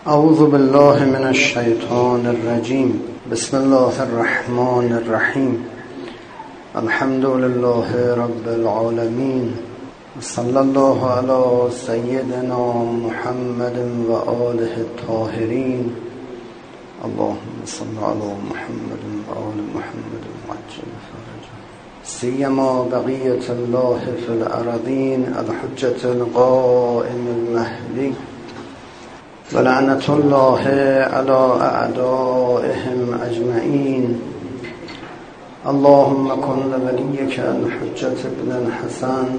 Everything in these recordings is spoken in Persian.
اعوذ بالله من الشیطان الرجیم. بسم الله الرحمن الرحیم. الحمد لله رب العالمین. صلی الله علی سیدنا محمد و آله الطاهرین. اللهم صل علی محمد و آل محمد وعجل فرجه. سیما بقیة الله فی الارضین الحجة القائم المهدی ولعنة الله على أعدائهم أجمعين. اللهم كن لوليك الحجة ابن الحسن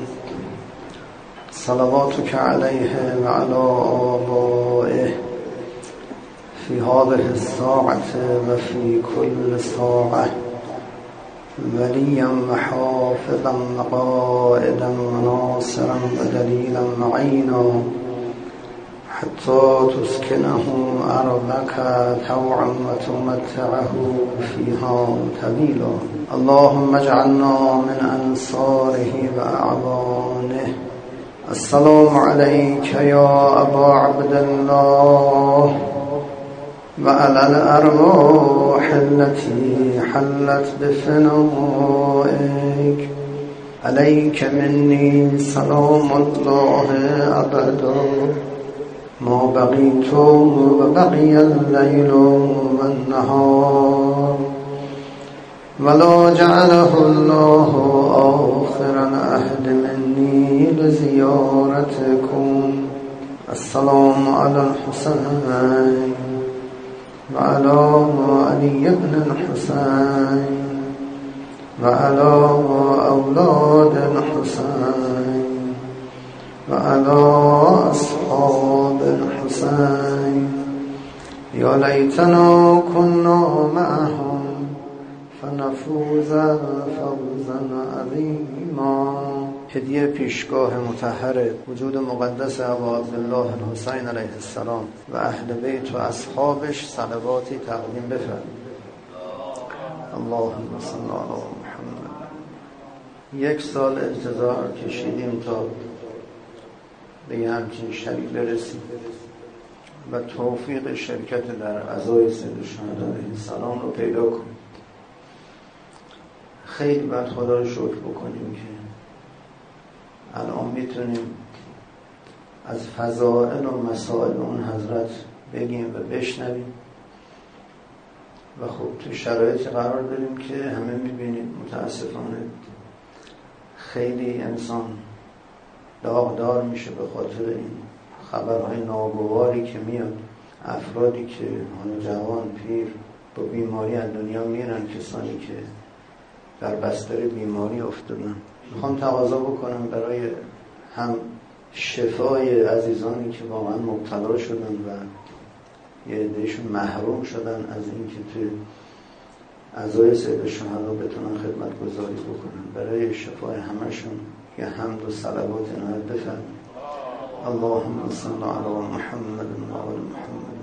صلواتك عليه وعلى آبائه في هذه الساعة وفي كل ساعة وليا وحافظا وقائدا وناصرا ودليلا معينا حتى تسكنه أرضك طوعا وتمتعه فيها طويلا. اللهم اجعلنا من أنصاره وأعوانه. السلام عليك يا أبا عبد الله وعلى الأرواح التي حلت بفنائك. عليك مني سلام الله أبدا ما بقيت وبقي الليل والنهار ولا جعله الله آخر العهد مني لزيارتكم. السلام على الحسين وعلى علي بن الحسين وعلى أولاد الحسين وعلى أصحاب الحسين. يا ليتنا كنا معهم فنفوز فوزا عظيما. هدیه پیشگاه مطهر وجود مقدس ابا عبدالله الحسین علیه السلام و اهل بیت و اصحابش صلواتی تقدیم بفرمایید. اللهم صل علی محمد. 1 سال انتظار کشیدیم تا به یه همچین شبی برسیم و توفیق شرکت در عزای سید الشهدا علیه السلام رو پیدا کنیم. خیلی باید خدا رو شکر بکنیم که الان میتونیم از فضائل و مسائل اون حضرت بگیم و بشنویم و خب تو شرایطی قرار داریم که همه میبینید متاسفانه خیلی انسان داغدار میشه به خاطر این خبرهای ناگواری که میاد. افرادی که جوان پیر با بیماری از دنیا میرن، کسانی که در بستر بیماری افتادن. میخوام تقاضا بکنم برای هم شفای عزیزانی که واقعا مبتلا شدن و یه عدهشون محروم شدن از این که توی عزای سید الشهدا بتونن خدمت گذاری بکنن. برای شفای همشون یه حمد و صلوات عنایت بفرمایید. اللهم صل علی محمد و آل محمد.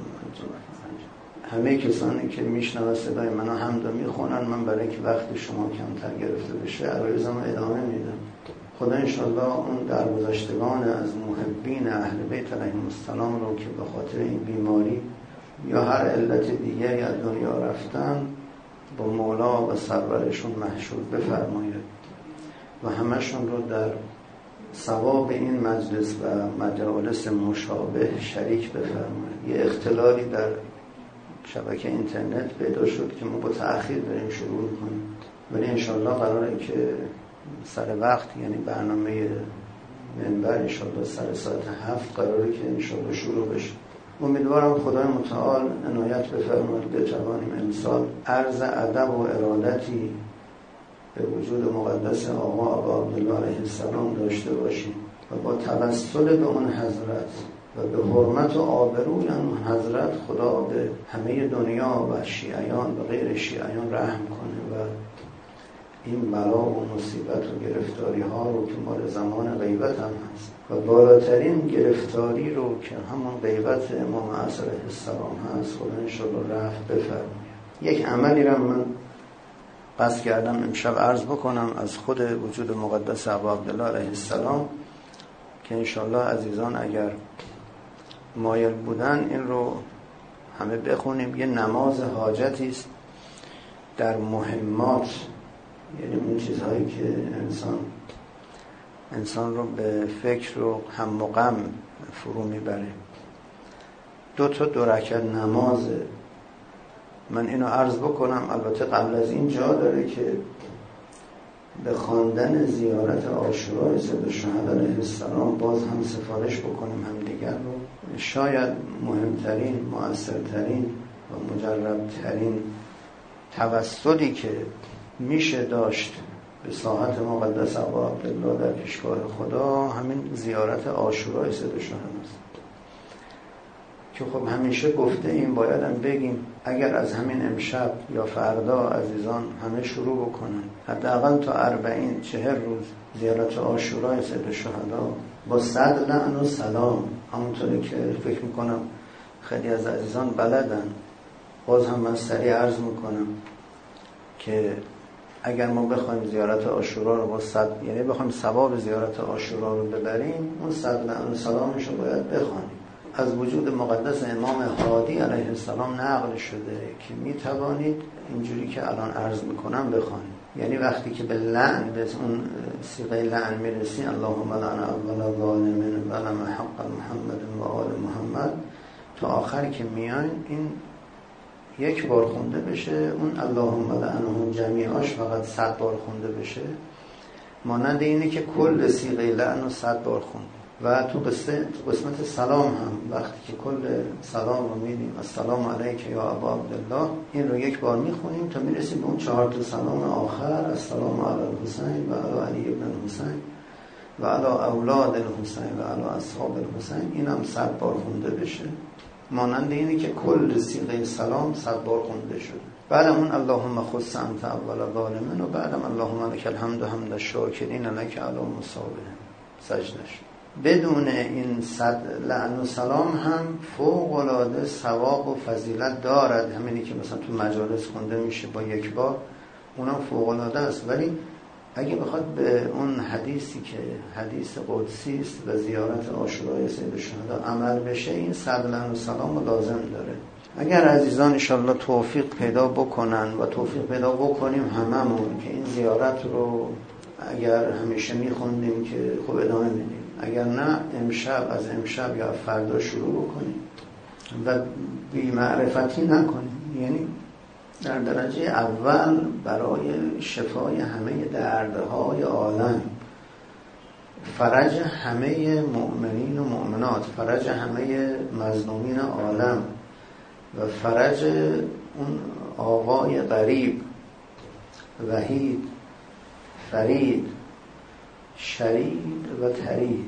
همه کسانی که میشنون صدای منو حمد میخونن، من برای که وقت شما کمتر گرفته بشه عرایزمو ادامه میدم. خدا انشالله اون درگذشتگان از محبین اهل بیت علیهم السلام رو که به خاطر این بیماری یا هر علت دیگه از دنیا رفتن با مولا و سرورشون محشور بفرماید و همشون رو در ثواب این مجلس و مجالس مشابه شریک بفرماید. یه اختلالی در شبکه اینترنت پیدا شد که ما با تأخیر داریم شروع کنیم، ولی انشالله قراره که سر وقت، یعنی برنامه منبر انشالله سر ساعت 7 قراره که انشالله شروع بشه. امیدوارم خدای متعال عنایت بفرماید بتوانیم امسال عرض ادب و ارادتی به وجود مقدس آقا ابا عبدالله علیه السلام داشته باشیم و با توسل به اون حضرت و به حرمت و آبروی اون حضرت خدا به همه دنیا و شیعیان و غیر شیعیان رحم کنه و این بلا و مصیبت و گرفتاری ها رو که مال زمان غیبت هم هست و بالاترین گرفتاری رو که همون غیبت امام عصر علیه السلام هست خدا انشاءالله رفع بفرماید. یک عملی رو من قصد کردم امشب عرض بکنم از خود وجود مقدس ابا عبدالله علیه السلام که انشاءالله عزیزان اگر مایل بودن این رو همه بخونیم. یه نماز حاجتی است در مهمات، یعنی اون چیزهایی که انسان رو به فکر و هم و غم فرو میبره. 2 رکعت نمازه. من اینو عرض بکنم، البته قبل از این جا داره که به خواندن زیارت عاشورای سید الشهدا علیه السلام باز هم سفارش بکنیم همدیگر رو. شاید مهمترین، مؤثرترین و مجربترین توسلی که میشه داشت به ساحت مقدس ابا عبدالله در پیشگاه خدا همین زیارت عاشورای سید الشهدا است که خب همیشه گفته این باید هم بگیم اگر از همین امشب یا فردا عزیزان همه شروع بکنن حداقل تا 40 روز زیارت عاشورای سید الشهدا با 100 لعن و سلام، همونطوری که فکر میکنم خیلی از عزیزان بلدن، باز هم من سریع عرض میکنم که اگر ما بخوایم زیارت عاشورا رو با 100، یعنی بخوایم ثواب زیارت عاشورا رو ببریم، اون 100 لعن و سلامش رو باید بخوانیم. از وجود مقدس امام هادی علیه السلام نقل شده که میتوانید اینجوری که الان عرض میکنم بخوانید. یعنی وقتی که به لعن، به اون صیغه لعن میرسی، اللهم لعن اول ظالم و لعن حق محمد و آل محمد، تا آخر که میاین این 1 بار خونده بشه، اون اللهم لعنهم جمیعاش فقط 100 بار خونده بشه، مانند اینه که کل صیغه لعن رو 100 بار خونده. و تو قسمت سلام هم وقتی که کل سلام رو میدیم السلام علیک یا ابا عبدالله، این رو 1 بار میخونیم تا میرسیم به اون 4 سلام آخر، السلام علی الحسین و علی علی ابن الحسین و علی اولاد الحسین و علی اصحاب الحسین، این هم 100 بار خونده بشه، مانند اینه که کل صیغه سلام 100 بار خونده شده. بعدم اون اللهم خص انت اول ظالمین و بعدم اللهم لک الحمد حمد الشاکرین لک علی مصابهم سجدش. بدون این 100 لعن و سلام هم فوق العاده ثواب و فضیلت دارد، همینی که مثلا تو مجالس خونده میشه با 1 بار، اونم فوق العاده است. ولی اگه بخواد به اون حدیثی که حدیث قدسی است و زیارت عاشورای سید الشهدا عمل بشه، این 100 لعن و سلام رو لازم داره. اگر عزیزان انشالله توفیق پیدا بکنن و توفیق پیدا بکنیم هممون که این زیارت رو اگر همیشه میخوندیم که خب ادامه میدیم، اگر نه امشب، از امشب یا فردا شروع بکنیم و بی معرفتی نکنیم، یعنی در درجه اول برای شفای همه دردهای عالم، فرج همه مؤمنین و مؤمنات، فرج همه مظلومین عالم و فرج اون آقای غریب، وحید، فرید، شرید و ترید،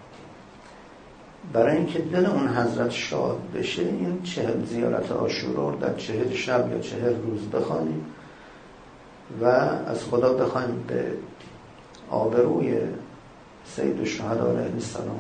برای اینکه دل اون حضرت شاد بشه این 40 زیارت عاشورا رو در 40 شب یا 40 روز بخوانیم و از خدا بخوایم به آبروی سید الشهدا علیه السلام،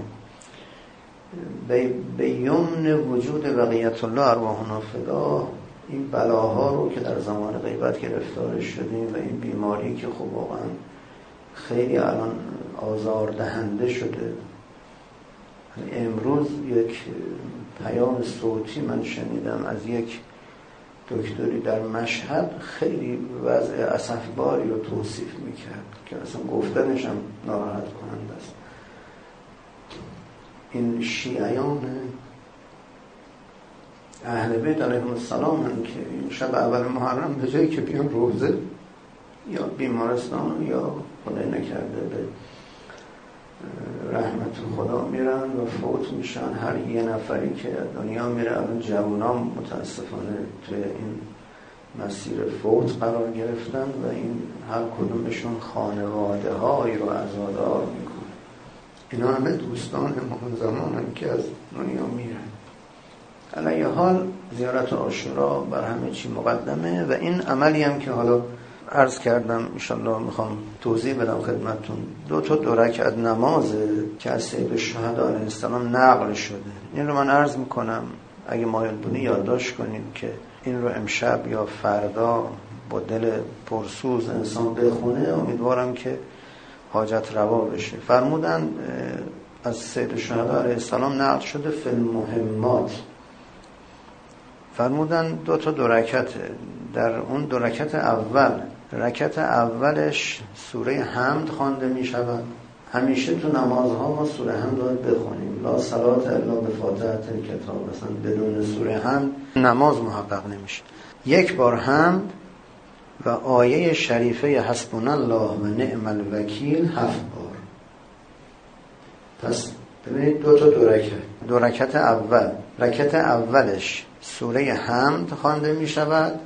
به یمن وجود بقیت الله ارواحنا فدا، این بلاها رو که در زمان غیبت گرفتارش شدیم و این بیماری که خب واقعا خیلی الان آزاردهنده شده. امروز یک پیام صوتی من شنیدم از یک دکتری در مشهد، خیلی وضع اسفباری رو توصیف میکرد که اصلا گفتنش هم ناراحت کننده است. این شیعیان اهل بیت علیهم السلام هم که این شب اول محرم به جایی که بیان روزه یا بیمارستان یا خدای نکرده به رحمت خدا میرن و فوت میشن. هر یه نفری که دنیا میره، الان جوانان متاسفانه توی این مسیر فوت قرار گرفتن و این هر کدومشون خانواده هایی رو عزادار میکنه. اینا همه دوستان ما زمانن که از دنیا میرن. علیه حال زیارت عاشورا بر همه چی مقدمه و این عملی هم که حالا عرض کردم انشالله میخوام توضیح بدم خدمتتون. 2 رکعت نمازه که از سید الشهدا علیه السلام نقل شده. این رو من عرض میکنم اگه مایل بودی یادداشت کنید که این رو امشب یا فردا با دل پرسوز انسان بخونه، امیدوارم که حاجت روا بشه. فرمودن از سید الشهدا علیه السلام نقل شده فی المهمات، فرمودن 2 تا 2 رکعته. در اون 2 رکعت اول، رکعت اولش سوره حمد خوانده می شود. همیشه تو نمازها ما سوره حمد باید بخونیم. لا صلات الا بفاتحه الکتاب، مثلا بدون سوره حمد نماز محقق نمیشه. 1 بار حمد و آیه شریفه حسبنا الله و نعم الوکیل 7 بار. پس ببینید 2 تا 2 رکعت. 2 رکعت اول، رکعت اولش سوره حمد خوانده می شود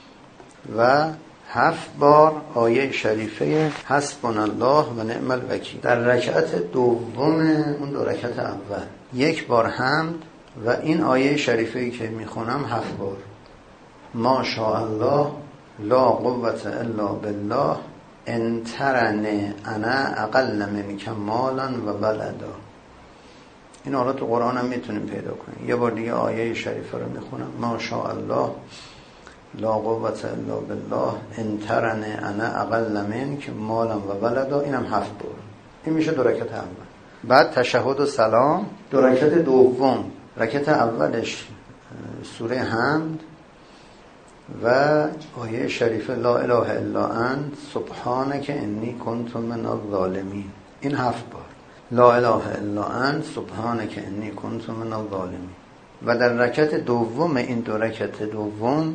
و 7 بار آیه شریفه حسبنا الله و نعم الوکیل. در رکعت دوم اون 2 رکعت اول 1 بار حمد و این آیه شریفه‌ای که میخونم 7 بار. ما شاء الله لا قوة الا بالله ان ترنی انا اقل منک مالا و ولدا. این حالا تو قرآن هم میتونیم پیدا کنیم. یه بار دیگه آیه شریفه رو میخونم. ما شاء الله لا قوة الا بالله ان ترنی انا اقل منک مالا و ولدا. اینم 7 بار. این میشه 2 رکعت اول. بعد تشهد و سلام. 2 رکعت دوم، رکعت اولش سوره حمد و آیه شریفه لا اله الا انت سبحانک انی کنت من الظالمین. این 7 بار. لا اله الا انت سبحانک انی کنت من الظالمین. و در رکعت دوم این 2 رکعت دوم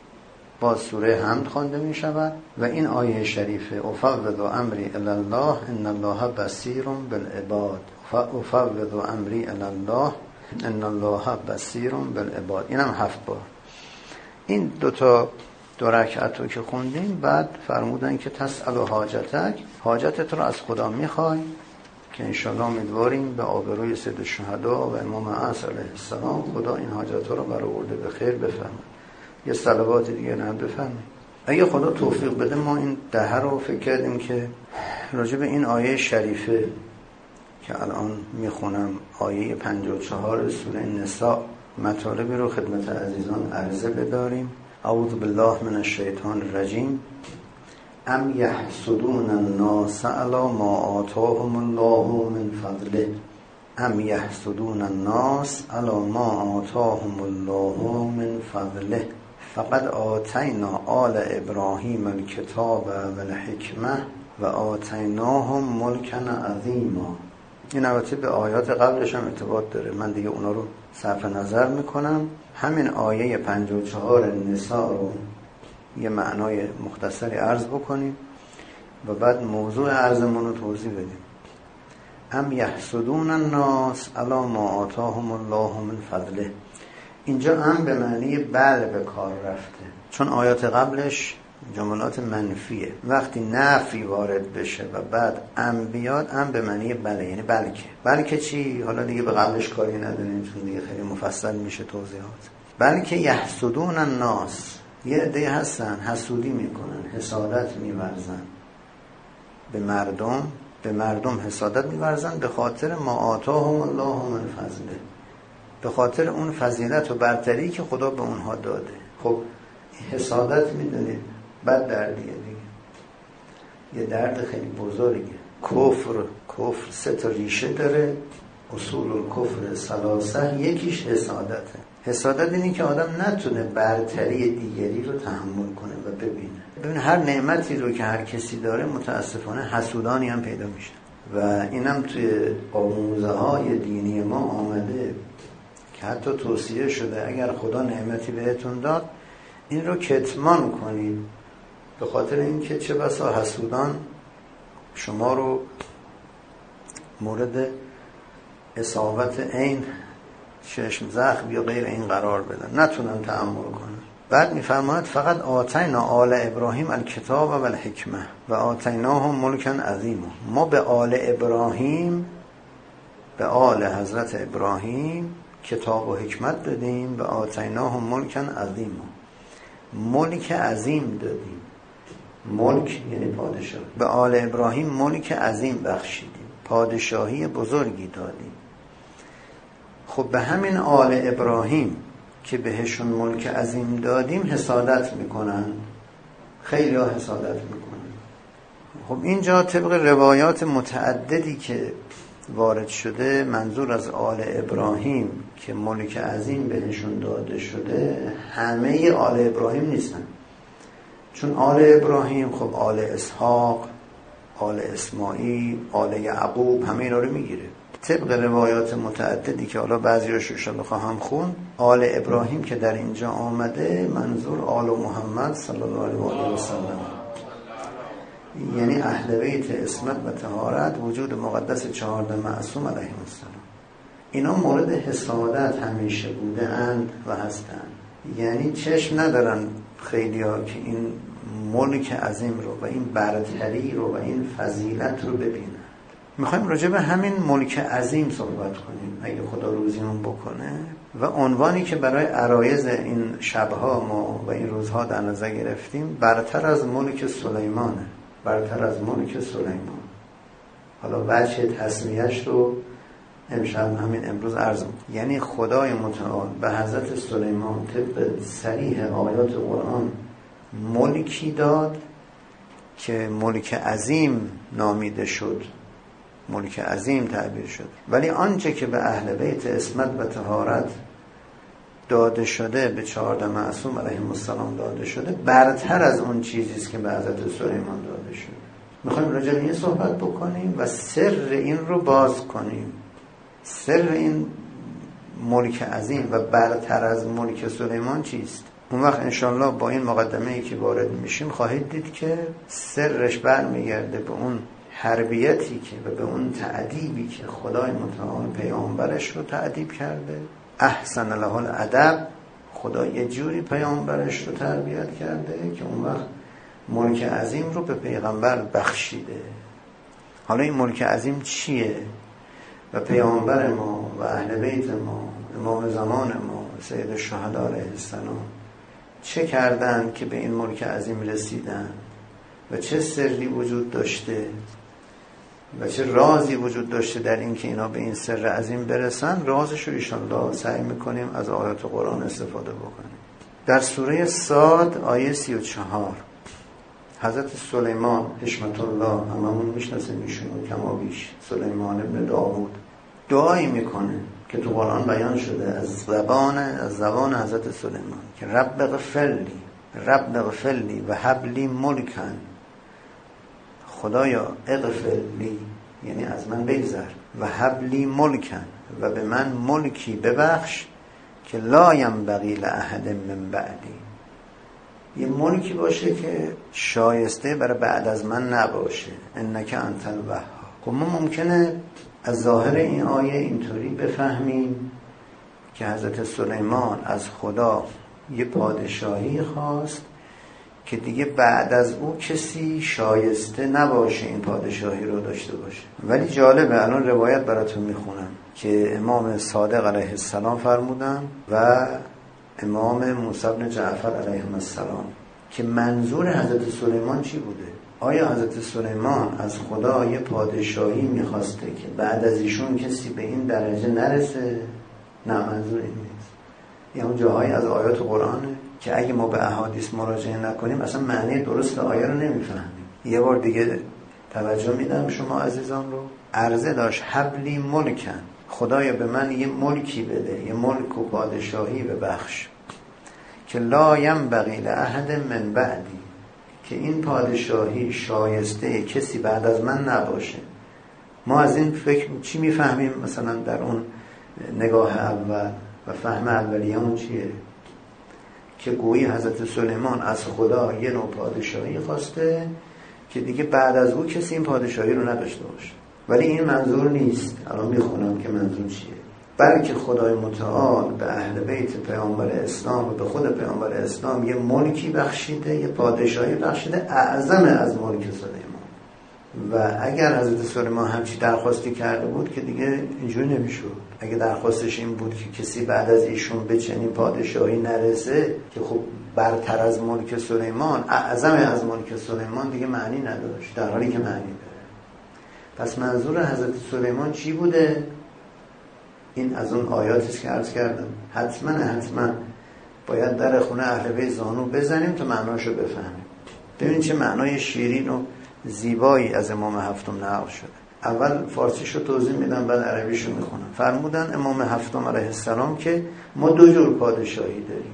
با سوره حمد خوانده می شود و این آیه شریفه افوض امری الی الله ان الله بصیر بالعباد. افوض امری الی الله ان الله بصیر بالعباد. اینم 7 بار. این 2 تا 2 رکعت رو که خوندیم، بعد فرمودن که تسأل حاجتک، حاجتت رو از خدا میخوای که انشالله امیدواریم به آبروی سید الشهدا و امام عصر علیه السلام خدا این حاجت رو برآورده به خیر بفرماید. یه صلوات دیگه نه بفرمایید. اگه خدا توفیق بده ما این 10 رو فکر کردیم که راجع به این آیه شریفه که الان میخونم، آیه 54 سوره نساء، مطالبی رو خدمت عزیزان عرضه بداریم. اعوذ بالله من الشیطان الرجیم. ام یحسدون الناس علی ما آتاهم الله من فضله. ام یحسدون الناس علی ما آتاهم الله من فضله فقد آتینا آل ابراهیم الکتاب و الحکمه و آتیناهم ملکا عظیما. این البته به آیات قبلش هم ارتباط داره، من دیگه اونا رو صرف نظر میکنم. همین آیه 54 نساء رو یه معنای مختصری عرض بکنیم و بعد موضوع عرضمون رو توضیح بدیم. ام یحسدون الناس علی ما آتاهم الله من فضله. اینجا هم به معنی بله به کار رفته، چون آیات قبلش جملات منفیه. وقتی نفی وارد بشه و بعد ام بیاد، ام به معنی بله، یعنی بلکه. بلکه چی؟ حالا دیگه به قبلش کاری نداریم چون دیگه خیلی مفصل میشه توضیحات. بلکه یحسدون الناس، یه عده هستن حسودی میکنن، حسادت میورزن به مردم حسادت میورزن به خاطر ما آتاهم الله من فضله، به خاطر اون فضیلت و برتری که خدا به اونها داده. خب حسادت میدونید بد دردیه دیگه، یه درد خیلی بزرگه. کفر 3 تا ریشه داره. اصول الکفر 3، یکیش حسادته. حسادت اینه که آدم نتونه برتری دیگری رو تحمل کنه و ببینه هر نعمتی رو که هر کسی داره متاسفانه حسودانی هم پیدا میشه و اینم توی آموزه های دینی ما آمده که حتی توصیه شده اگر خدا نعمتی بهتون داد این رو کتمان کنید، به خاطر اینکه چه بسا حسودان شما رو مورد اصابت عین، چشم زخم یا غیر این قرار بدن، نتونن تحمل کنن. بعد میفرماید فقط آتینا آل ابراهیم الکتاب و الحکمه و آتیناهم ملکا عظیما. ما به آل ابراهیم، به آل حضرت ابراهیم کتاب و حکمت دادیم و آتیناهم ملکا عظیما، ملک عظیم دادیم. ملک یعنی پادشاه. به آل ابراهیم ملک عظیم بخشیدیم، پادشاهی بزرگی دادیم. خب به همین آل ابراهیم که بهشون ملک عظیم دادیم حسادت میکنن، خیلی ها حسادت میکنن. خب اینجا طبق روایات متعددی که وارد شده منظور از آل ابراهیم که ملک عظیم بهشون داده شده همه آل ابراهیم نیستن، چون آل ابراهیم خب آل اسحاق، آل اسماعیل، آل یعقوب همه اینا رو میگیره. طبق روایات متعددی که حالا بعضی‌هاش رو انشاءالله خواهم خوند، آل ابراهیم که در اینجا آمده منظور آل محمد صلی الله علیه و سلم، یعنی اهل بیت عصمت و طهارت، وجود مقدس 14 معصوم علیهم السلام. اینا مورد حسادت همیشه بوده اند و هستند، یعنی چشم ندارن خیلی ها که این ملک عظیم رو و این برتری رو و این فضیلت رو ببینن. میخوایم راجع به همین ملک عظیم صحبت کنیم اگه خدا روزیمون بکنه، و عنوانی که برای عرایض این شبها ما و این روزها در نظر گرفتیم برتر از ملک سلیمانه، برتر از ملک سلیمان. حالا وجه تسمیه‌اش رو امشب همین امروز عرض می‌کنم. یعنی خدای متعال به حضرت سلیمان طبق صریح آیات قرآن ملکی داد که ملک عظیم نامیده شد، ملک عظیم تعبیر شد، ولی آنچه که به اهل بیت عصمت و طهارت داده شده، به 14 معصوم علیهم السلام داده شده، برتر از اون چیزی است که به حضرت سلیمان داده شده. میخوایم راجع به این صحبت بکنیم و سر این رو باز کنیم. سر این ملک عظیم و برتر از ملک سلیمان چیست؟ اون وقت انشالله با این مقدمه‌ای که وارد میشیم خواهید دید که سرش برمیگرده به اون حربیتی که و به اون تعدیبی که خدای متعال پیامبرش رو تعدیب کرده. احسن له الادب، خدا یه جوری پیامبرش رو تربیت کرده که اون وقت ملک عظیم رو به پیغمبر بخشیده. حالا این ملک عظیم چیه؟ و پیامبر ما و اهل بیت ما، امام زمان ما، سید الشهدا علیه السلام چه کردن که به این ملک عظیم رسیدن و چه سری وجود داشته و چه رازی وجود داشته در این که اینا به این سر عظیم برسن. رازش رو انشاءالله سعی میکنیم از آیات قرآن استفاده بکنیم. در سوره صاد آیه 34 حضرت سلیمان حشمت الله، هممون میشناسیم ایشونو کما بیش، سلیمان ابن داوود، دعایی میکنه که تو قرآن بیان شده از زبان حضرت سلیمان که رب اغفر لی و هب لی ملکن، خدایا اغفر لی یعنی از من بگذر، و هب لی ملکن و به من ملکی ببخش که لا ینبغی لاحد من بعدی، یه ملکی باشه که شایسته برای بعد از من نباشه، انک انت الوهاب. خب ما ممکنه از ظاهر این آیه اینطوری بفهمیم که حضرت سلیمان از خدا یه پادشاهی خواست که دیگه بعد از او کسی شایسته نباشه این پادشاهی رو داشته باشه. ولی جالبه، الان روایت براتون میخونم که امام صادق علیه السلام فرمودن و امام موسی بن جعفر علیهم السلام که منظور حضرت سلیمان چی بوده. آیا حضرت سلیمان از خدا یه پادشاهی میخواسته که بعد از ایشون کسی به این درجه نرسه؟ نه، منظور این نیست. یه اون جاهایی از آیات قرآنه که اگه ما به احادیث مراجعه نکنیم اصلا معنی درست آیه رو نمیفهمیم. یه بار دیگه توجه میدم شما عزیزان رو. عرضه داشت حبلی ملکن، خدایا به من یه ملکی بده، یه ملک و پادشاهی ببخش که لا ینبغی لاحد من بعدی، که این پادشاهی شایسته کسی بعد از من نباشه. ما از این فکر چی میفهمیم؟ مثلا در اون نگاه اول و فهم اولیه‌مون چیه؟ که گویی حضرت سلیمان از خدا یه نوع پادشاهی خواسته که دیگه بعد از او کسی این پادشاهی رو نداشته باشه. ولی این منظور نیست. الان میخونم که منظور چیه. بلکه خدای متعال به اهل بیت پیامبر اسلام و به خود پیامبر اسلام یه ملکی بخشیده، یه پادشاهی بخشیده اعظم از ملک سلیمان. و اگر حضرت سلیمان همچی درخواستی کرده بود که دیگه اینجوری نمیشد. اگه درخواستش این بود که کسی بعد از ایشون به چنین پادشاهی نرسه که خب برتر از ملک سلیمان، اعظم از ملک سلیمان، دیگه معنی نداشت، در حالی که معنی داره. پس منظور حضرت سلیمان چی بوده؟ این از اون آیاتی که عرض کردم. حتما باید در خونه اهل بیت زانو بزنیم تا معناشو بفهمیم. ببین چه معنای شیرین و زیبایی از امام هفتم نقل شده. اول فارسیشو توضیح میدم بعد عربیشو میخونم. فرمودن امام هفتم علیه السلام که ما دو جور پادشاهی داریم.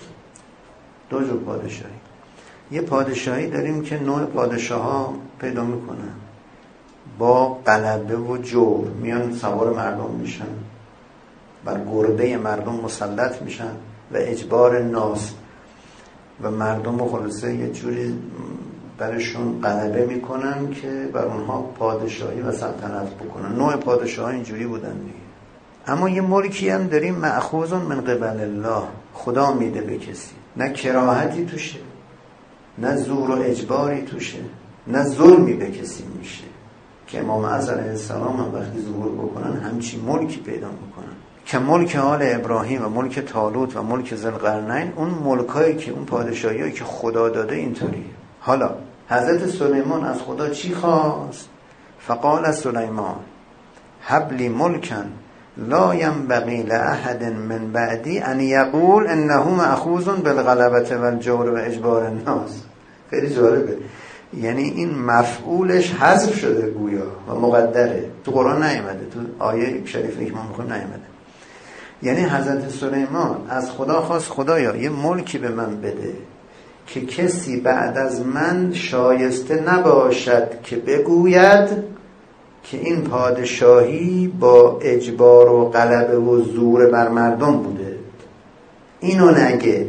دو جور پادشاهی. یه پادشاهی داریم که نوع پادشاه ها پیدا میکنن با غلبه و جور، میان سوار مردم میشن، بر گرده مردم مسلط میشن و اجبار ناس و مردم رو خلاصه یه جوری برشون غلبه میکنن که بر اونها پادشاهی و سلطنت بکنن. نوع پادشاه ها اینجوری بودن دیگه. اما یه ملکی هم داریم مأخوذ من قبل الله، خدا میده به کسی، نه کراهتی توشه، نه زور و اجباری توشه، نه ظلمی به کسی میشه که امام علیه السلام هم وقتی ظهور بکنن همچین ملکی پیدا میکنن که ملک آل ابراهیم و ملک طالوت و ملک ذوالقرنین، اون ملکایی که اون پادشاهیایی که خدا داده اینطوریه. حالا حضرت سلیمان از خدا چی خواست؟ فقال سلیمان هب لی ملکا لا ينبغي لأحد من بعدی ان یقول انه مأخوذ بالغلبة والجور و اجبار الناس. خیلی جالبه، یعنی این مفعولش حذف شده گویا و مقدره، تو قرآن نیامده، تو آیه شریفه که ما میخونیم نیامده. یعنی حضرت سلیمان از خدا خواست خدایا یه ملکی به من بده که کسی بعد از من شایسته نباشد که بگوید که این پادشاهی با اجبار و غلبه و زور بر مردم بوده. اینو نگه.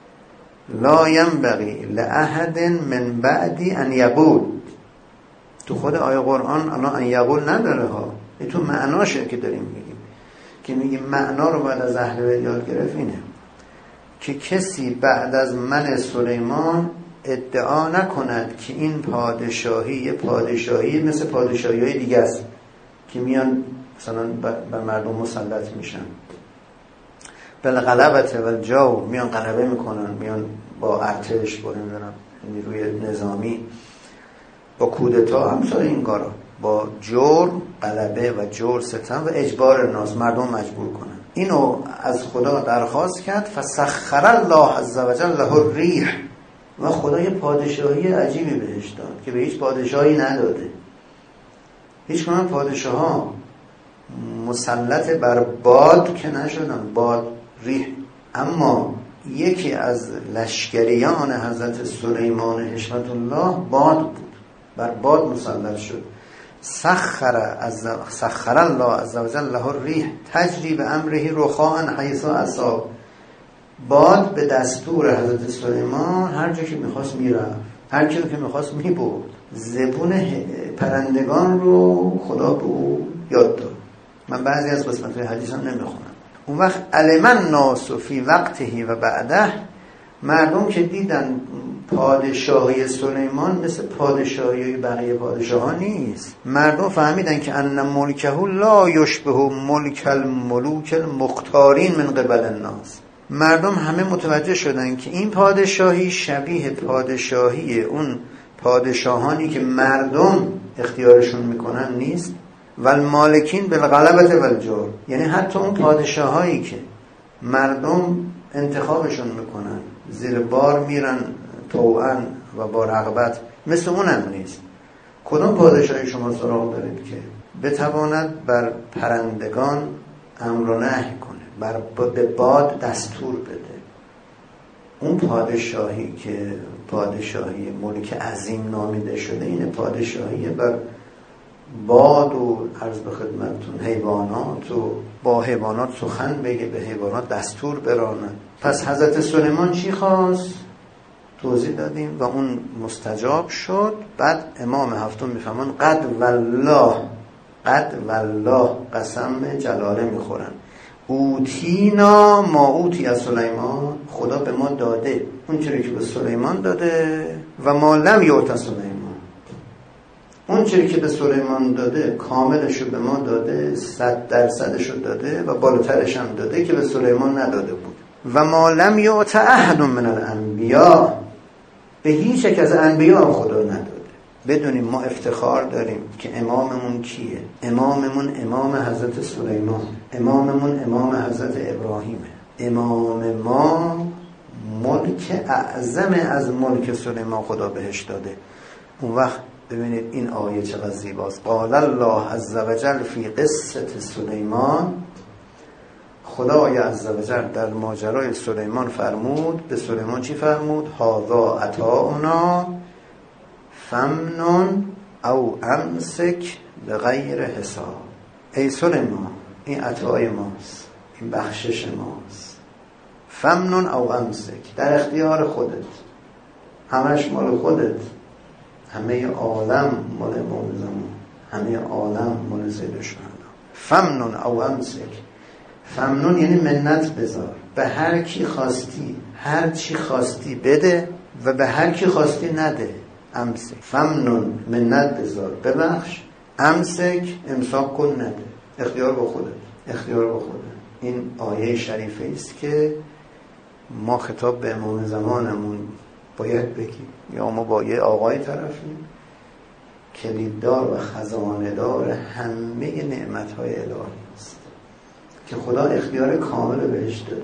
لا ینبغی لأحد من بعدی ان یقول. تو خود آیه قرآن الان ان یقول نداره ها، این تو معناشه که داریم میگیم، که میگیم معنا رو باید از اهل بیت یاد گرفت. اینه که کسی بعد از من سلیمان ادعا نکند که این پادشاهی یه پادشاهی مثل پادشاهی های دیگه است که میان مثلا بر مردم مسلط میشن، بالغلبة والجور، میان غلبه میکنن، میان با ارتش، با نیروی نظامی، با کودتا، همسال این کارا، با جور غلبه و جور ستم و اجبار ناس، مردم مجبور کنن. اینو از خدا درخواست کرد. فسخر الله عز وجل له الریح. و خدا یه پادشاهی عجیبی بهش داد که به هیچ پادشاهی نداده. هیچ کنون پادشاه ها مسلط بر باد که نشدن، باد، ریح. اما یکی از لشکریان حضرت سلیمان حشمت الله باد بود، بر باد مسلط شد. سخر الله عز وجل له الریح تجری بامره رخاء حیث اصاب. باد به دستور حضرت سلیمان هر جا که میخواست میرفت، هر کی که میخواست میبرد. زبون پرندگان رو خدا به او یاد داد. من بعضی از قسمت‌های حدیث هم نمیخونم. اون وقت علم الناس فی وقته و بعده، مردم که دیدن پادشاهی سلیمان مثل پادشاهی بقیه پادشاهان نیست، مردم فهمیدن که ان ملکه لا یشبه ملک الملوک المختارین من قبل الناس. مردم همه متوجه شدن که این پادشاهی شبیه پادشاهی اون پادشاهانی که مردم اختیارشون میکنن نیست. والمالکین بالغلبة والجور، یعنی حتی اون پادشاهایی که مردم انتخابشون میکنن، زیر بار میرن طوعاً و با رغبت، مثل اونم نیست. کدوم پادشاهی شما سراغ دارید که بتواند بر پرندگان امر و نهی کنه، به باد دستور بده؟ اون پادشاهی که پادشاهی ملک عظیم نامیده شده، این پادشاهی بر باد و عرض به خدمتتون حیوانات و با حیوانات سخن بگه، به حیوانات دستور برانه. پس حضرت سلیمان چی خواست؟ توضیح دادیم و اون مستجاب شد. بعد امام هفتم میفهمن قد والله قسم جلاله میخورن، اوتینا ما اوتی از سلیمان، خدا به ما داده اون چیزی که به سلیمان داده، و ما لم یعط سلیمان، اون چیزی که به سلیمان داده کاملشو به ما داده، 100% داده و بالاترش هم داده که به سلیمان نداده بود. و ما لم یعط احد من الانبیاء، به هیچ یک از انبیاء خدا نداده. بدونیم ما افتخار داریم که اماممون کیه؟ اماممون امام حضرت سلیمان، اماممون امام حضرت ابراهیمه. امام ما ملک اعظم از ملک سلیمان خدا بهش داده. اون وقت ببینید این آیه چقدر زیباست. قال الله عز وجل فی قصه سلیمان، خدای عز وجل در ماجرای سلیمان فرمود، به سلیمان چی فرمود؟ هذا عطاؤنا فمنن او امسک بغیر حساب. ای سلیمان، این عطای ماست، این بخشش ماست. فمنن او امسک، در اختیار خودت، همش مال خودت، همه عالم مال امام زمان، همه عالم مال سید الشهدا. فمنن او امسک، فمنن یعنی منت بذار، به هر کی خواستی هر چی خواستی بده و به هر کی خواستی نده. امسک، فمنن منت بذار ببخش، امسک امساک کن نده. اختیار با خودت، اختیار با خودت. این آیه شریفه است که ما خطاب به امام زمانمون باید بگیم، یا ما با یه آقای طرفیم کلیددار و خزانه‌دار همه نعمت‌های الهی است که خدا اختیار کامل بهش داده.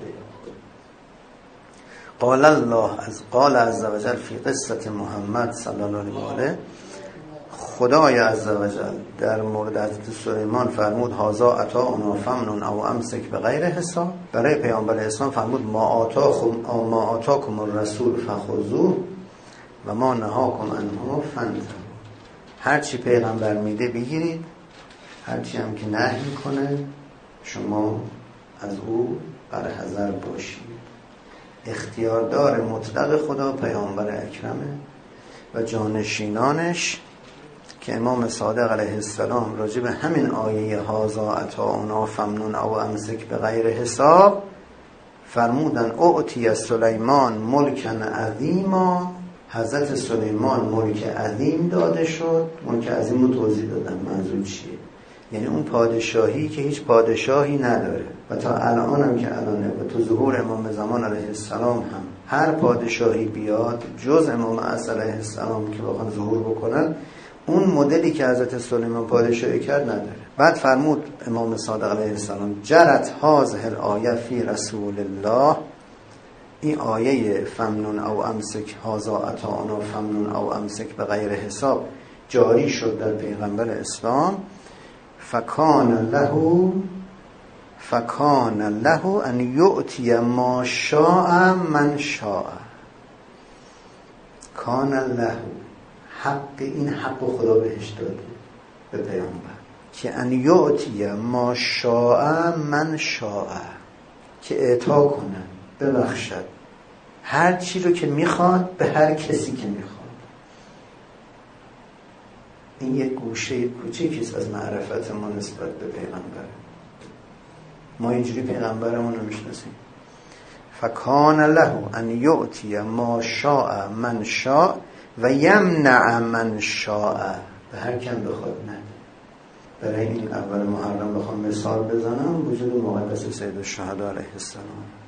قال الله از قال عز وجل فی قصه محمد صلی الله علیه و آله، خدای عز وجل در مورد حضرت سلیمان فرمود هذا عطاؤنا فمنن او امسک بغیر حساب. برای پیامبر اسلام فرمود ما آتاکم الرسول فخذوه و ما نهاکم عنه فانتهوا. هر چی پیغمبر میده بگیرید، هر چی هم که نهی میکنه شما از او برحذر باشید. اختیاردار مطلق خدا پیامبر اکرمه و جانشینانش که امام صادق علیه السلام راجع به همین آیه هذا عطاؤنا فمنن او امسک بغیر حساب فرمودن اعطی سلیمان ملکا عظیما. حضرت سلیمان ملک عظیم داده شد. ملک عظیم رو توضیح دادم منظور چیه، یعنی اون پادشاهی که هیچ پادشاهی نداره و تا الان هم که الانه و تو ظهور امام زمان علیه السلام هم هر پادشاهی بیاد جز امام عصر علیه السلام که بخوان ظهور بکنن اون مدلی که حضرت سلیمان پادشاهی کرد نداره. بعد فرمود امام صادق علیه السلام جرت هذه الآیه فی رسول الله، این آیه فمنن او امسک هذا عطاؤنا فمنن او امسک بغیر حساب جاری شد در پیغمبر اسلام. فکان له ان یؤتی ما شاء من شاء. کان له، حق، این حق خدا بهش داده به پیامبر که ان یؤتی ما شاء من شاء، که اعطا کنه، ببخشد هر چی رو که میخواد به هر کسی که میخواد. این یک گوشه کوچیکیست از معرفت ما نسبت به پیغمبر. ما اینجوری پیغمبرمون رو میشناسیم. فکان له ان یؤتی ما شاء من شاء و یمنع من شاء، به هر کم بخواد نده. برای این اول محرم بخوام مثال بزنم وجود مقدس سید الشهدا علیه السلام،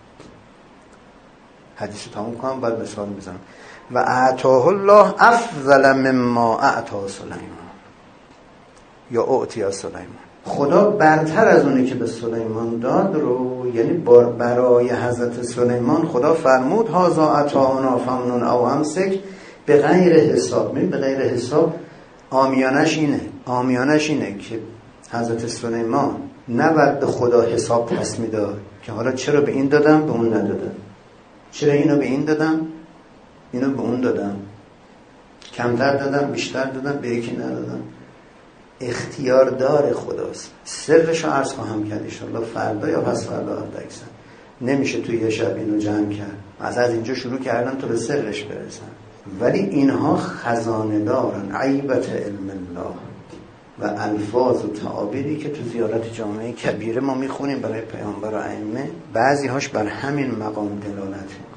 حدیث رو تموم کنم بعد مثال بزنم. و اعطاه الله افضل مما اعطا سلیمان یا اعطی سلیمان. خدا برتر از اونی که به سلیمان داد رو، یعنی برای حضرت سلیمان خدا فرمود هذا عطاؤنا فمنن او امسک به غیر حساب. به غیر حساب عامیانش اینه که حضرت سلیمان نباید به خدا حساب پس میداد که حالا چرا به این دادم به اون ندادم، چرا اینو به این دادم اینو به اون دادم، کمتر دادم بیشتر دادم به یکی ندادم. اختیاردار خداست. سرشو عرض خواهم کرد انشالله فردا یا پس فردا اکثر. نمیشه توی یه شب اینو جمع کرد، از اینجا شروع کردن تو به سرش برسن. ولی اینها خزانه دارن عیبت علم الله و الفاظ و تعابیری که تو زیارت جامعه کبیره ما میخونیم برای پیامبر و ائمه، بعضی هاش بر همین مقام دلالت میکنه.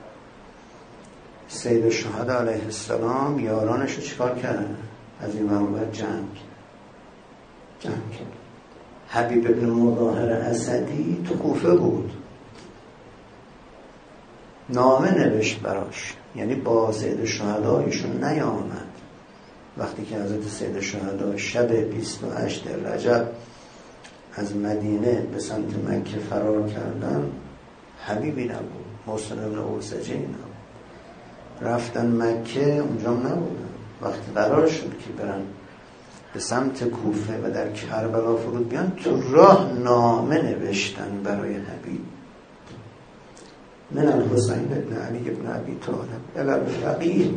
سید الشهدا علیه السلام یارانش رو چیکار کردن؟ از این منبر جمع کرد. حبیب ابن مظاهر اسدی تو کوفه بود، نامه نوشت براش، یعنی با سید الشهدا ایشون نیامد. وقتی که حضرت سید الشهدا شب 28 رجب از مدینه به سمت مکه فرار کردن، حبیبی نبود، محسن ابن اوسجی نبود. رفتن مکه، اونجا نبودن. وقتی قرار شد که برن به سمت کوفه و در کربلا فرود بیان، تو راه نامه نوشتن برای حبیب: من الحسین ابن علی ابن ابی طالب الی الفقیه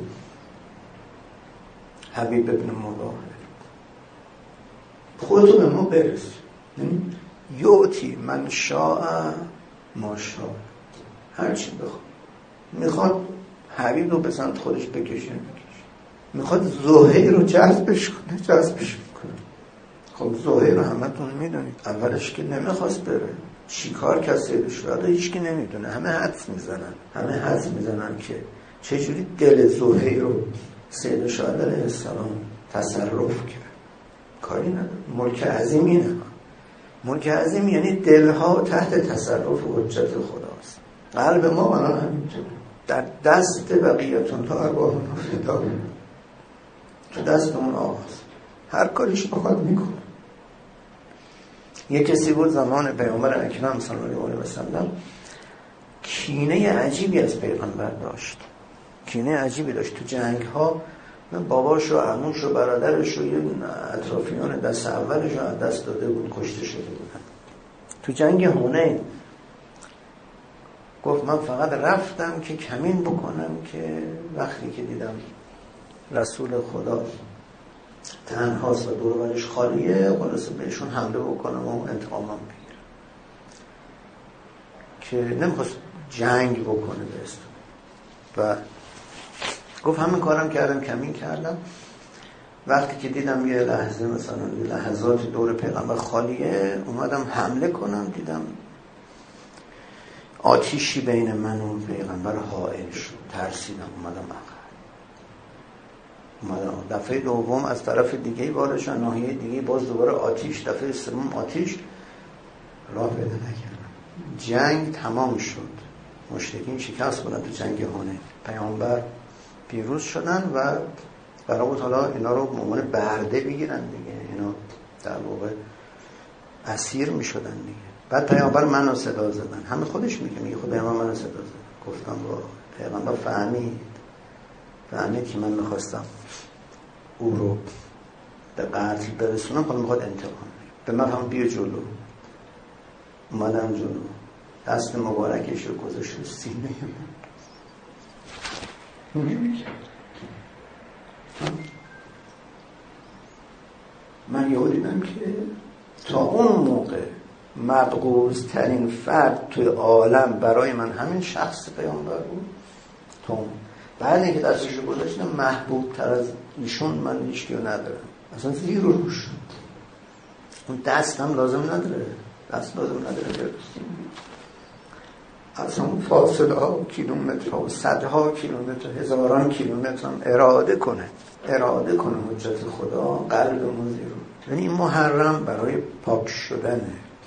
حبیب ابن مباهر، خودتو به ما برس. یوتی من شاء ما شاء، هرچی بخواد. میخواد حبیب رو به سمت خودش بکشه، میخواد زهیر رو جذبش میکنه. خب زهیر رو همتون میدونید، اولش که نمیخواست بره، چی کار کرد سید الشهدا هیچ کی نمیدونه. همه حدس میزنن که چجوری دل زهیر رو سید الشهدا علیه السلام تصرف کرد. کاری نداره. ملک عظیم اینه. ملک عظیم یعنی دلها تحت تصرف حجت خداست. قلب ما الان همینطوره، در دست بقیتون تا ارواحون فدا، تو دست اون آقاست، هر کاریش بخواد میکنه. یه کسی بود زمان پیامبر اکرم صلی الله علیه و سلم کینه عجیبی از پیغمبر داشت، کینه عجیبی داشت. تو جنگ ها باباش و عموش و برادرش و یه اطرافیان دست اولش رو از دست داده بود، کشته شده بودن. تو جنگ حنین گفت من فقط رفتم که کمین بکنم که وقتی که دیدم رسول خدا تنهاست و دور و برش خالیه، خلاصه بهشون حمله بکنم و انتقامم بگیرم، که نمیخواست جنگ بکنه به اسم. و گفت همین کارم کردم، کمین کردم. وقتی که دیدم یه لحظه مثلا یه لحظات دور پیغمبر خالیه، اومدم حمله کنم، دیدم آتیشی بین من و پیغمبر حائل شد، ترسیدم، اومدم دفعه دوم از طرف دیگه بالشان ناحیه دیگه باز دوباره آتیش، دفعه سوم آتیش، راه پیدا نکردم. جنگ تمام شد، مشرکین شکست بودن تو جنگ حنین، پیامبر پیروز شدن و قرار بود حالا اینا رو به عنوان برده بگیرن دیگه، اینا در واقع اسیر می شدن دیگه. بعد پیامبر منو صدا زدن، همه خودش میگه خود پیامبر منو صدا زدن. گفتم با پیامبر فهمید که من میخواستم او رو به قتل برسونم، حالا میخواد انتقام به من. هم بیا جلو. اومدم جلو، دست مبارکش رو گذاشت رو سینه من یهو دیدم که تا اون موقع مبغوض ترین فرد توی عالم برای من همین شخص پیامبر بود. تا بعد اینکه دستش رو گذاشتم، محبوب تر از ایشون من هیچکی رو ندارم. اصلا زیر روش اون دست هم لازم نداره، اصلا فاصله ها کیلومتر ها، صدها کیلومتر، هزاران کیلومتر هم اراده کنه حجت خدا قلبمون زیر رو. یعنی این محرم برای پاک شدنه.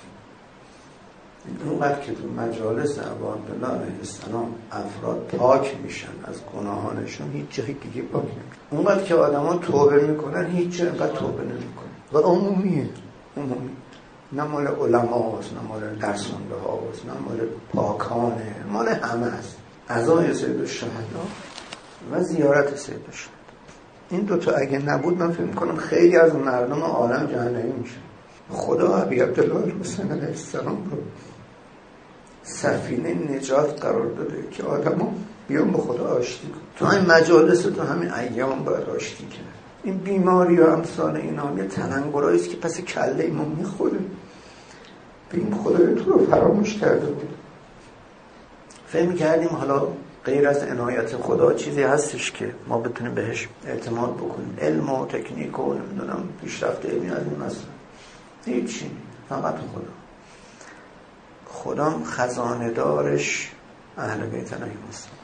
اونقدر که تو مجالس ابا عبدالله علیه السلام افراد پاک میشن از گناهانشون، هیچ جایی دیگه پاک نمیشن. اونقدر که آدم ها توبه میکنن، هیچ جایی اینقدر توبه نمیکنن. و عمومی نه مال علما هست، نه مال درسونده ها هست، نه مال پاکانه، مال همه هست. عزای سید الشهدا و زیارت سید الشهدا، این دوتا اگه نبود من فکر میکنم خیلی از مردم عالم جهنمی میشن. خدا ابی عبدالله الحسین علیه السلام رو سفینه نجات قرار داده که آدم ها بیان با خدا آشتی کن. تو این مجالس تو همین ایام باید آشتی کنه. این بیماری و امثال اینا یه تلنگرایی است که پس کله ما میخوره. به این خدای تو رو فراموش کرده بود. فهم کردیم حالا غیر از عنایت خدا چیزی هستش که ما بتونیم بهش اعتماد بکنیم. علم و تکنیک و نمیدونم پیشرفت علمی از این مثلا هیچی، فقط خدا خزانه دارش اهل بیت علیهم السلام.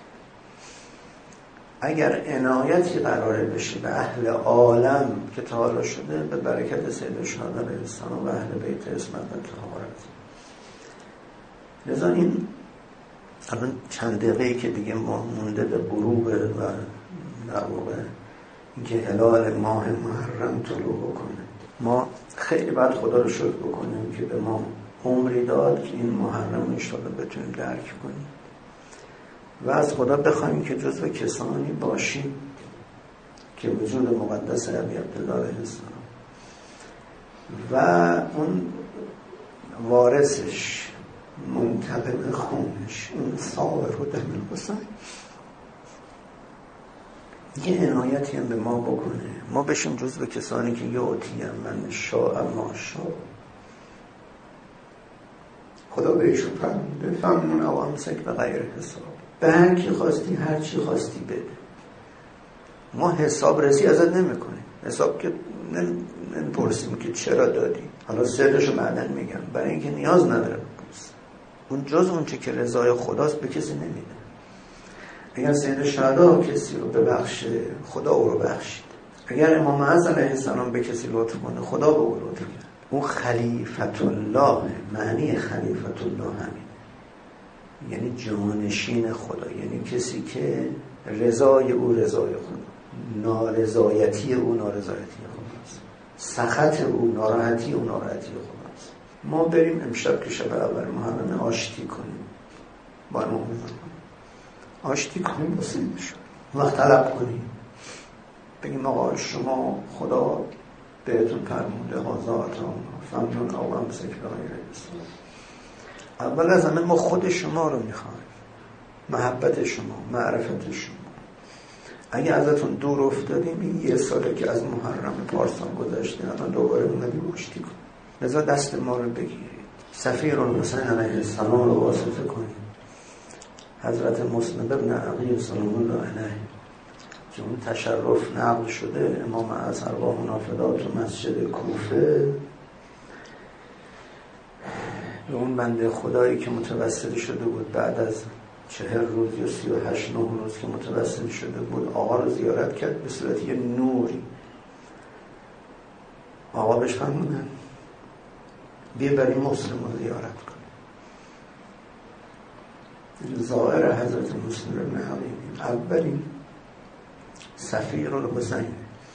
اگر عنایتی قراره بشه به اهل عالم که تا حالا شده، به برکت سید الشهدا علیه السلام و اهل بیت عصمت و طهارت. لذا این الان چند دقیقه‌ای که دیگه ما مونده به غروب و در واقع اینکه هلال ماه محرم طلوع بکنه، ما خیلی باید خدا رو شکر بکنیم که به ما عمری داد که این محرم انشاءالله بتونیم درک کنیم و از خدا بخوایم که جزو کسانی باشیم که وجود مقدس ابی عبدالله علیه السلام و اون وارثش، منتقم خونش، این ثائر و دم الحسین یه عنایتی هم به ما بکنه، ما بشیم جزو کسانی که یعطی من شاء ما شاء. خدا بهشون فرموده فمنون او امسک به غیر حساب، به هر کی خواستی هر چی خواستی بده. ما حساب رسی ازت نمی کنیم، حساب که نمیپرسیم که چرا دادی، حالا سرشو بعدن میگم، برای اینکه نیاز نداره بپرس. اون جز اون چه که رضای خداست به کسی نمیده. اگر سید شهدا کسی رو ببخشه خدا او رو بخشید، اگر امام عز علیه السلام به کسی لطف کنه خدا به او لطف کرد. اون خلیفت الله، معنی خلیفت الله همین، یعنی جانشین خدا، یعنی کسی که رضای او رضای خدا، نارضایتی او نارضایتی خداست، سخط او ناراحتی او ناراحتی خداست. ما بریم امشب که شب اول محرم آشتی کنیم با مومنان، آشتی کنیم با سیدشون، وقت طلب کنیم، بگیم آقا شما خدا بهتون فرموده هازاتان فمنون او امسک به غیر حساب. اول از همه ما خود شما رو میخوایم، محبت شما، معرفت شما. اگه ازتون دور افتادیم این یه ساله که از محرم پارسال گذشته، الان دوباره اومدیم آشتی کنیم. لذا دست ما رو بگیرید، سفیر الحسین علیه السلام رو واسطه کنید، حضرت مسلم ابن عقیل سلام الله علیه که اون تشرف نقل شده، امام از ارواح منافدات و مسجد کوفه، به اون بنده خدایی که متوسل شده بود بعد از 40 روز یا 38 روز که متوسل شده بود، آقا رو زیارت کرد به صورت یه نوری. آقا بهش فرمودن بیا بریم مسلم رو زیارت کن. ظاهر حضرت مسلم ابن عقیل اولین سفیر الحسین،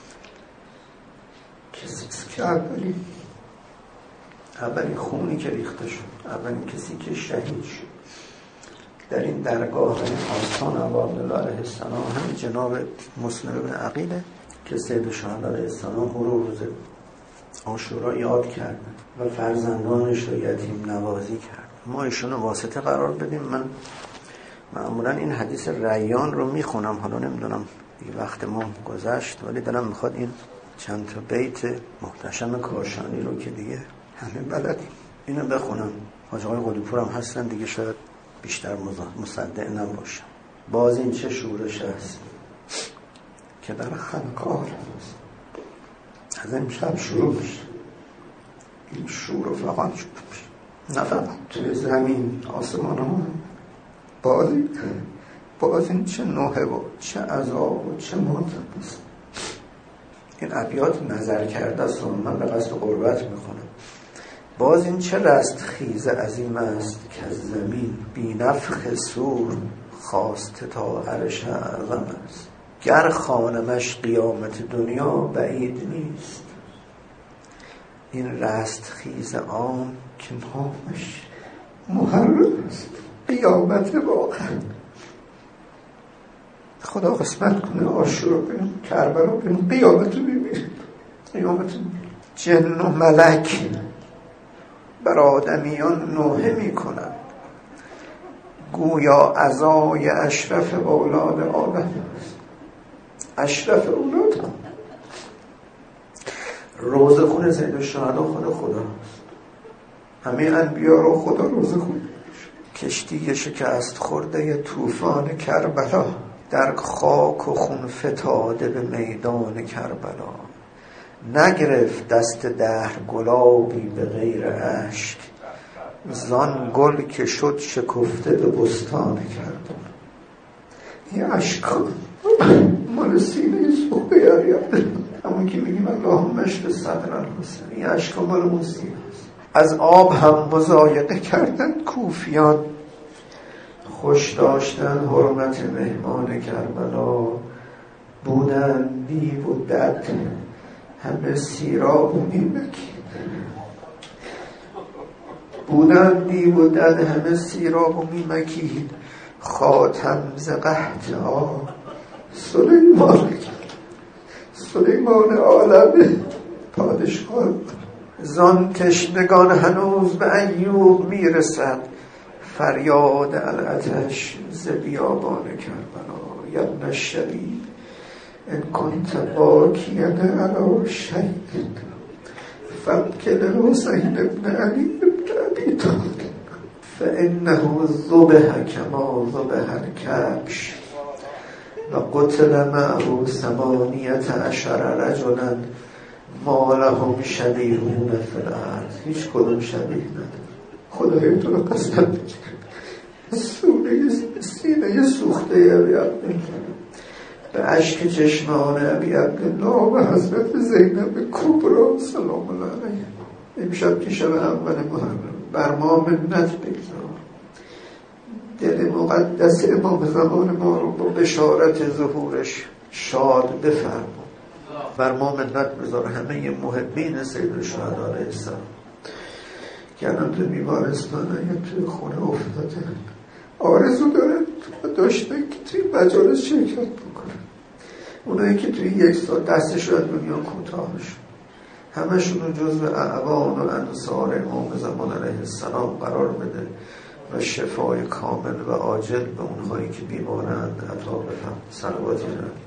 کسی که اولین خونی که ریخته شد، اولین کسی که شهید شد در این درگاه آستان ابا عبدالله علیه السلام همین جناب مسلم ابن عقیله که سید شهدا علیه السلام او رو روز عاشورا یاد کردن و فرزندانش رو یتیم نوازی کرد. ما ایشون واسطه قرار بدیم. من معمولا این حدیث ریان رو میخونم، حالا نمیدونم دیگه وقت ما گذشت، ولی دلم میخواد این چند تا بیت محتشم کاشانی رو که دیگه همه بلدیم اینو بخونم. حاج آقای قلی‌پور هم هستن دیگه، شاید بیشتر مصدق نباشم. باز این چه شورش است که در خنقار از این شب شروع میشه، این شور و فغان شروع میشه، نه فقط توی زمین آسمان ها. باز این چه نوحه و چه عذاب و چه ماتم است. این ابیات نظر کرده است و من به قصد قربت میخونم. باز این چه رستخیز عظیم است که از زمین بی نفخ صور خواسته تا عرش اعظم است. گر خانمش قیامت دنیا بعید نیست، این رستخیز عام که نامش محرم است قیامت واقع. خدا قسمت کنه عاشورا بریم، کربلا بریم، قیامت رو ببینیم. قیامت جن و ملک بر آدمیان نوحه می کنند، گویا عزای اشرف اولاد آدم است. اشرف اولاد روزه خون سید الشهدا خداست. همه انبیا رو خدا روزه خون. کشتی شکست خورده طوفان کربلا، در خاک و خون فتاده به میدان کربلا. نگرفت دست دهر گلابی به غیر اشک، زان گل که شد شکفته به بستان کربلا. این اشکا مال سینه صحبه عریب، همون که میگیم اللهم اشف صدر الحسین، این اشکا مال اون سینه است. از آب هم مضایقه کردند کوفیان، خوش داشتن حرمت مهمان کربلا. بودن دیو و دد همه سیراب و میمکید، بودن دیو و دد همه سیراب و میمکید. خاتم ز قحط آب سلیمان کرد. سلیمان عالم پادشاه. زان تشنگان هنوز به ایوب میرسد، فریاد العطش ز بیابان کربلا. یا ابن الشبیب ان کنت باکیا علی شیء فابکی لحسین ابن علی ابن ابی طالب فانه ذبح کما ذبح الکبش و قتل معه 18 رجلا ما لهم شبیهون فی الارض. هیچ کدوم شبیه نداره. خدای تو رو قسم سینه سوخته ابی عبدالله به اشک چشمان ابی عبدالله و حضرت زینب کبرا سلام الله علیه. امشب که شب اول محرم بر ما منت بگذار، دل مقدس امام زمان ما رو با بشارت ظهورش شاد بفرما. بر ما منت بذار همه محبین سید الشهدا علیه السلام که الان تو بیمارستان یا توی خونه افتاده، آرزو داشته که توی مجالس شرکت بکنه. اونایی که توی 1 سال دستش از دنیا کوتاه شد، همشون رو جزو اعوان و انصار امام زمان علیه السلام قرار بده و شفای کامل و عاجل به اونهایی که بیمارند عطا بفرما. صلواتی